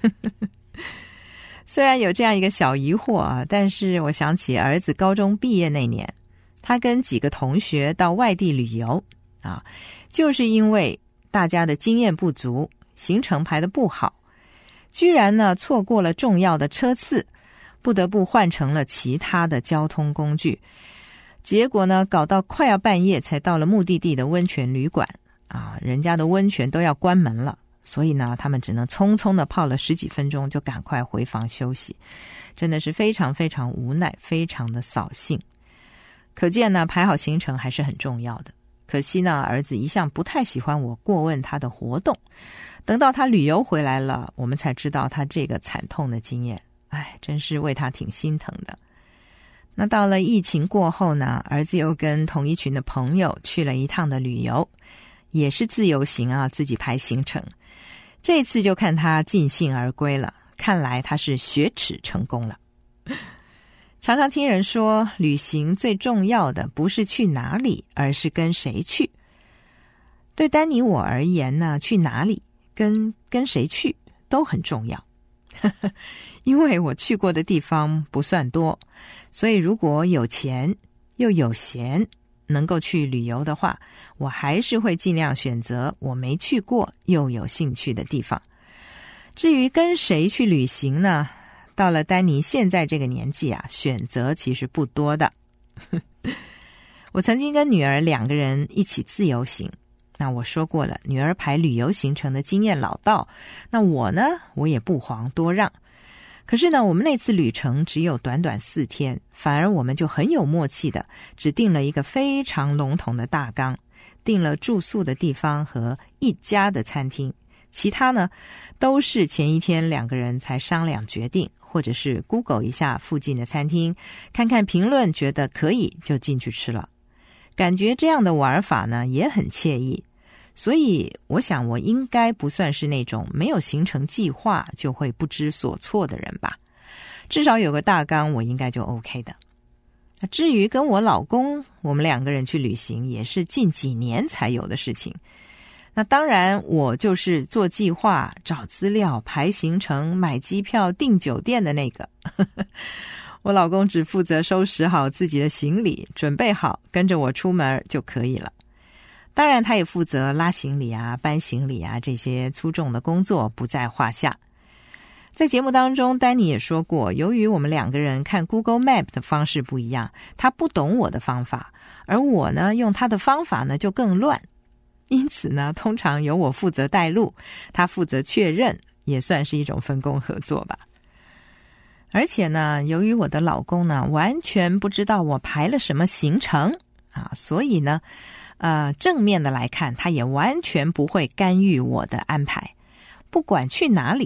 虽然有这样一个小疑惑啊，但是我想起儿子高中毕业那年，他跟几个同学到外地旅游啊，就是因为大家的经验不足，行程排得不好，居然呢错过了重要的车次，不得不换成了其他的交通工具。结果呢，搞到快要半夜才到了目的地的温泉旅馆啊，人家的温泉都要关门了。所以呢，他们只能匆匆的泡了十几分钟，就赶快回房休息，真的是非常非常无奈，非常的扫兴。可见呢，排好行程还是很重要的。可惜呢，儿子一向不太喜欢我过问他的活动。等到他旅游回来了，我们才知道他这个惨痛的经验，哎，真是为他挺心疼的。那到了疫情过后呢，儿子又跟同一群的朋友去了一趟的旅游，也是自由行啊，自己排行程。这次就看他尽兴而归了，看来他是雪耻成功了。常常听人说，旅行最重要的不是去哪里，而是跟谁去。对丹尼我而言呢，去哪里跟跟谁去都很重要。因为我去过的地方不算多，所以如果有钱又有闲，能够去旅游的话，我还是会尽量选择我没去过又有兴趣的地方。至于跟谁去旅行呢，到了丹尼现在这个年纪啊，选择其实不多的。我曾经跟女儿两个人一起自由行，那我说过了，女儿排旅游行程的经验老道，那我呢，我也不遑多让。可是呢，我们那次旅程只有短短四天，反而我们就很有默契的，只定了一个非常笼统的大纲，定了住宿的地方和一家的餐厅，其他呢都是前一天两个人才商量决定，或者是 Google 一下附近的餐厅，看看评论，觉得可以就进去吃了。感觉这样的玩法呢也很惬意。所以我想我应该不算是那种没有行程计划就会不知所措的人吧，至少有个大纲我应该就 OK 的。至于跟我老公我们两个人去旅行，也是近几年才有的事情。那当然我就是做计划、找资料、排行程、买机票、订酒店的那个我老公只负责收拾好自己的行李，准备好跟着我出门就可以了。当然他也负责拉行李啊、搬行李啊，这些粗重的工作不在话下。在节目当中，丹尼也说过，由于我们两个人看 Google Map 的方式不一样，他不懂我的方法，而我呢用他的方法呢就更乱。因此呢，通常由我负责带路，他负责确认，也算是一种分工合作吧。而且呢，由于我的老公呢完全不知道我排了什么行程啊，所以呢呃，正面的来看，他也完全不会干预我的安排。不管去哪里，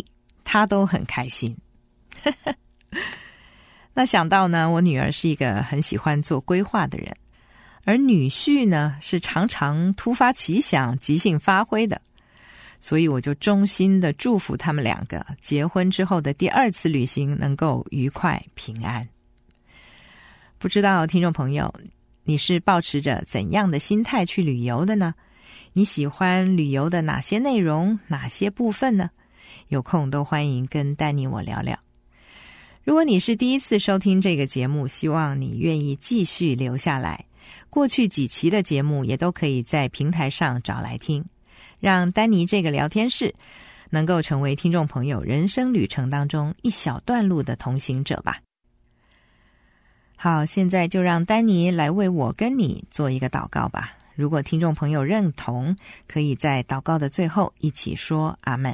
他都很开心。那想到呢，我女儿是一个很喜欢做规划的人，而女婿呢是常常突发奇想即兴发挥的，所以我就衷心的祝福他们两个结婚之后的第二次旅行能够愉快平安。不知道听众朋友，你是抱持着怎样的心态去旅游的呢？你喜欢旅游的哪些内容，哪些部分呢？有空都欢迎跟丹妮我聊聊。如果你是第一次收听这个节目，希望你愿意继续留下来。过去几期的节目也都可以在平台上找来听，让丹妮这个聊天室能够成为听众朋友人生旅程当中一小段路的同行者吧。好，现在就让丹妮来为我跟你做一个祷告吧。如果听众朋友认同，可以在祷告的最后一起说阿们。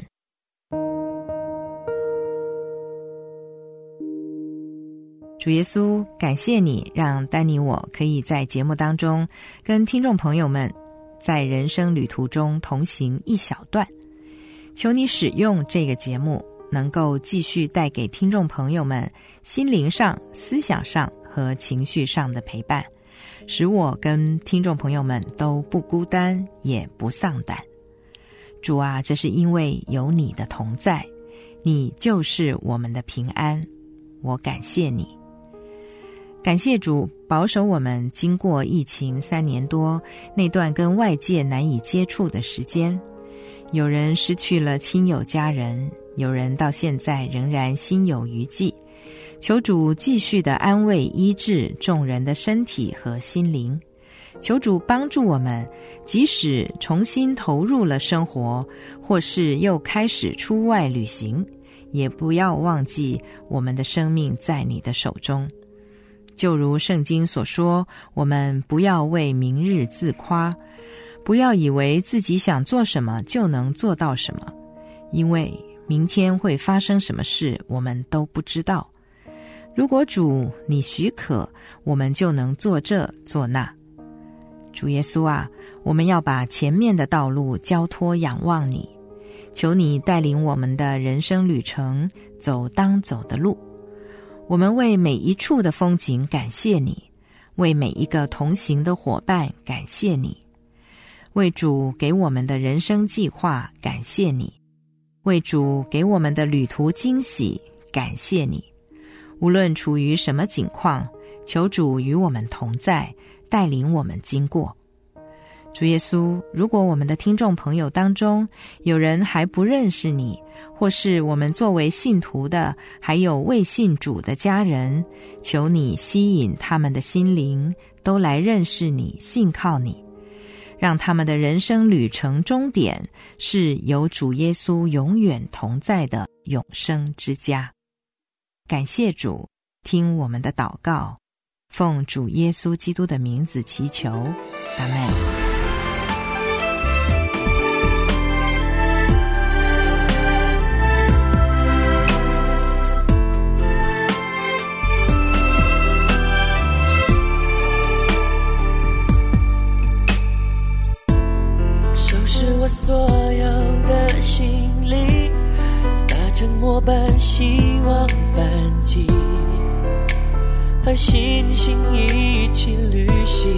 主耶稣，感谢你让丹妮我可以在节目当中跟听众朋友们在人生旅途中同行一小段，求你使用这个节目能够继续带给听众朋友们心灵上、思想上和情绪上的陪伴，使我跟听众朋友们都不孤单也不丧胆。主啊，这是因为有你的同在，你就是我们的平安，我感谢你。感谢主保守我们经过疫情三年多那段跟外界难以接触的时间，有人失去了亲友家人，有人到现在仍然心有余悸。求主继续的安慰医治众人的身体和心灵，求主帮助我们，即使重新投入了生活，或是又开始出外旅行，也不要忘记我们的生命在你的手中。就如圣经所说，我们不要为明日自夸，不要以为自己想做什么就能做到什么，因为明天会发生什么事我们都不知道。如果主你许可，我们就能做这做那。主耶稣啊，我们要把前面的道路交托仰望你，求你带领我们的人生旅程，走当走的路。我们为每一处的风景感谢你，为每一个同行的伙伴感谢你，为主给我们的人生计划感谢你，为主给我们的旅途惊喜感谢你。无论处于什么境况，求主与我们同在，带领我们经过。主耶稣，如果我们的听众朋友当中有人还不认识你，或是我们作为信徒的还有未信主的家人，求你吸引他们的心灵都来认识你，信靠你，让他们的人生旅程终点是有主耶稣永远同在的永生之家。感谢主，听我们的祷告，奉主耶稣基督的名字祈求，阿们。 我所有的行李，搭乘末班希望班机，和星星一起旅行。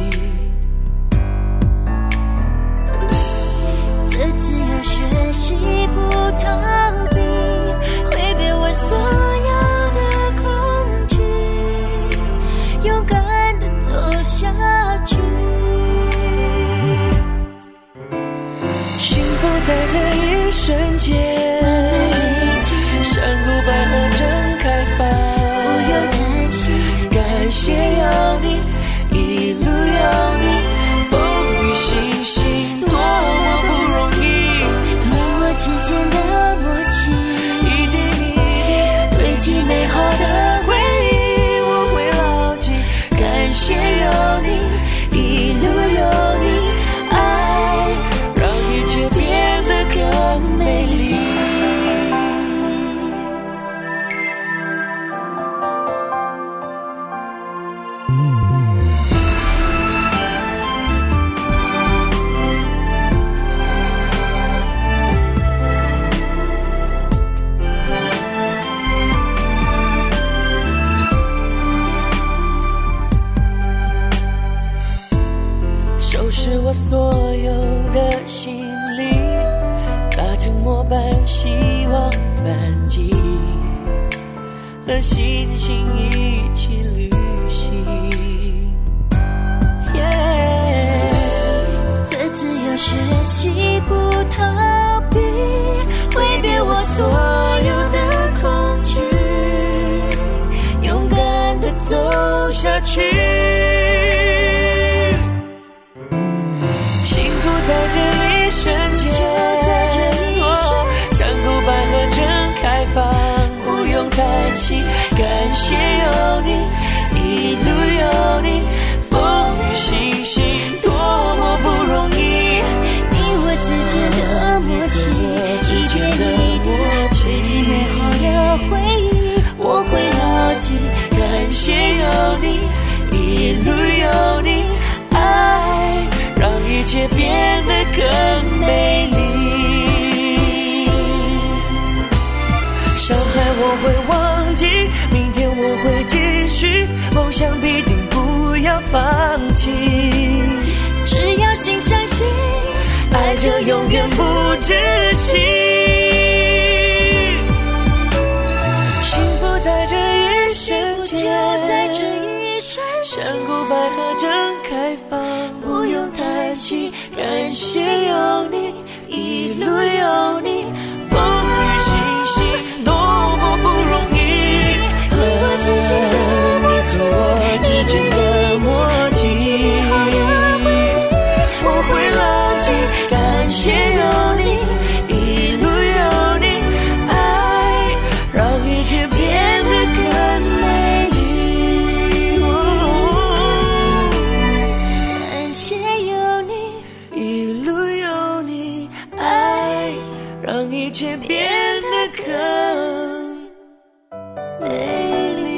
这次要学习不逃避，挥别我所有的恐惧，勇敢地走下去。 在这一瞬间，山谷百合正开放， 不用担心， 感谢有你一路有末般希望般寄，和星星一起旅行。Yeah， 在自由学习不逃避，挥别我所有的恐惧，勇敢地走下去。 幸福在这一瞬间，就在这一瞬间，山谷百合正开放，不用叹气，感谢有你，一路有你，风雨星星多么不容易， 你我之间的默契，一点一滴堆积美好的回忆，我会牢记， 感谢有你，一路有你，爱让一切变得更美丽。伤害我会忘记，明天我会继续，梦想必定不要放弃， 只要心相信， 爱着永远不止息。幸福在这一瞬间， 就在这一瞬间， 山谷百合正开放，不用叹息，感谢有你，一路有你，风雨星星多么不容易， 你我之间的默契， 你和我之间的默契，我会牢记，感谢有你，一路有你，爱让一切变得更美丽， 感谢有你， 一路有你，爱让一切变得更美丽。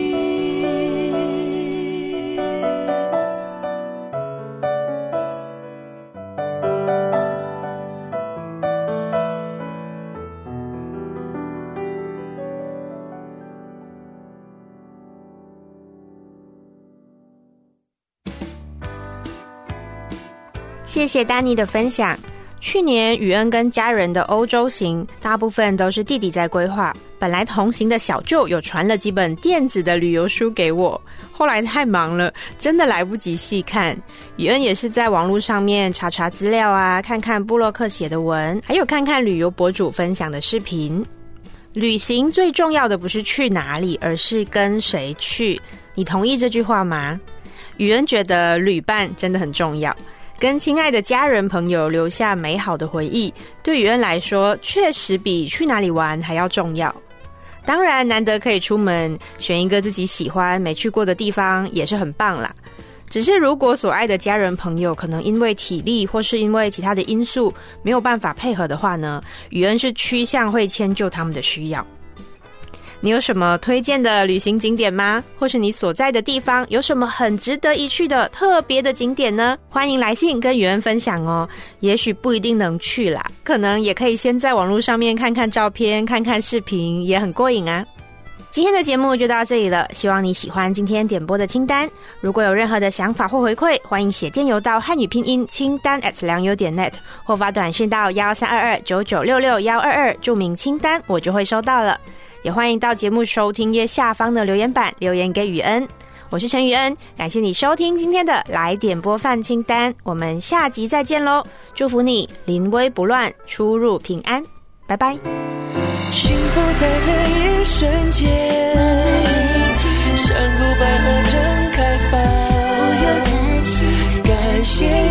谢谢丹妮的分享。去年宇恩跟家人的欧洲行，大部分都是弟弟在规划。本来同行的小舅有传了几本电子的旅游书给我，后来太忙了，真的来不及细看。宇恩也是在网络上面查查资料啊，看看部落客写的文，还有看看旅游博主分享的视频。旅行最重要的不是去哪里，而是跟谁去。你同意这句话吗？宇恩觉得旅伴真的很重要，跟亲爱的家人朋友留下美好的回忆，对宇恩来说确实比去哪里玩还要重要。当然难得可以出门，选一个自己喜欢没去过的地方也是很棒啦。只是如果所爱的家人朋友可能因为体力或是因为其他的因素没有办法配合的话呢，宇恩是趋向会迁就他们的需要。你有什么推荐的旅行景点吗？或是你所在的地方有什么很值得一去的特别的景点呢？欢迎来信跟宇恩分享哦。也许不一定能去啦，可能也可以先在网络上面看看照片，看看视频，也很过瘾啊。今天的节目就到这里了，希望你喜欢今天点播的清单。如果有任何的想法或回馈，欢迎写电邮到汉语拼音清单 at 良友点 net， 或发短信到一三二二九九六六一二二，注明清单，我就会收到了。也欢迎到节目收听页下方的留言板留言给宇恩。我是陈宇恩，感谢你收听今天的来点播饭清单，我们下集再见咯。祝福你临危不乱，出入平安，拜拜。 幸福在这一瞬间，山谷百合正开放， 不用担心， 感谢